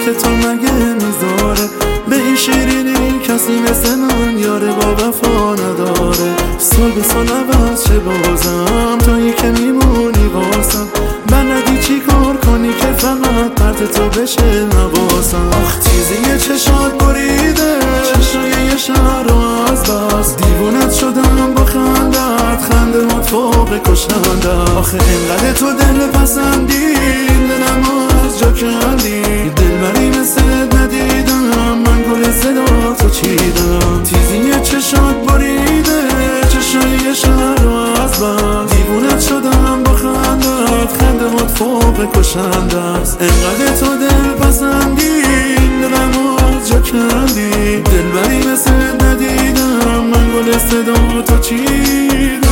که تو مگه میذاره به این شیرینی کسی مثل من یاره با وفا نداره. سال به سال عوض چه بازم تویی که میمونی واسم، بلدی چی کار کنی که فقط پرت تو بشه نواسم. آخ تیزی چشات بریده چشای یه شهر رو از بس، دیوونت شدم با خندت، خنده هات فوق کشنده. آخه اینقدر تو دل پسندی دلم از جا کندی، دلبری مثل ندیدم من گل صدا تو چیدم. تیزی چشات بریده چشای یه شهر رو از بس، دیوونت شدم با خندت، خنده هات فوق کشنده است. اینقدر تو دل پسندی دلم از جا کندی، دلبری مثل ندیدم من گل صدا تو چیدم.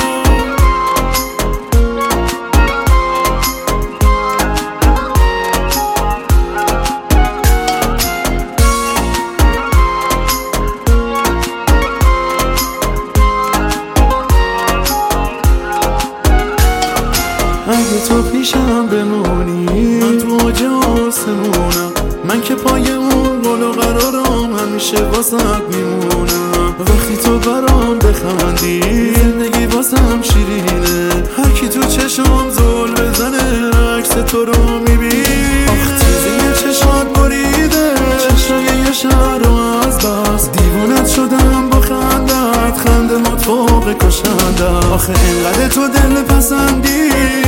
اگه تو پیشم بمونی من تو اوج آسمونم، من که پای اون قول و قرارم همیشه واسط میمونم. وقتی تو برام بخندی زندگی واسم شیرینه، هر کی تو چشم زل بزنه عکس تو رو میبینه. آخ تیزی چشات بریده چشای یه شهر رو از بس، دیوونت شدم با خندت، خنده هات فوق کشنده. آخه اینقدر تو دل پسندی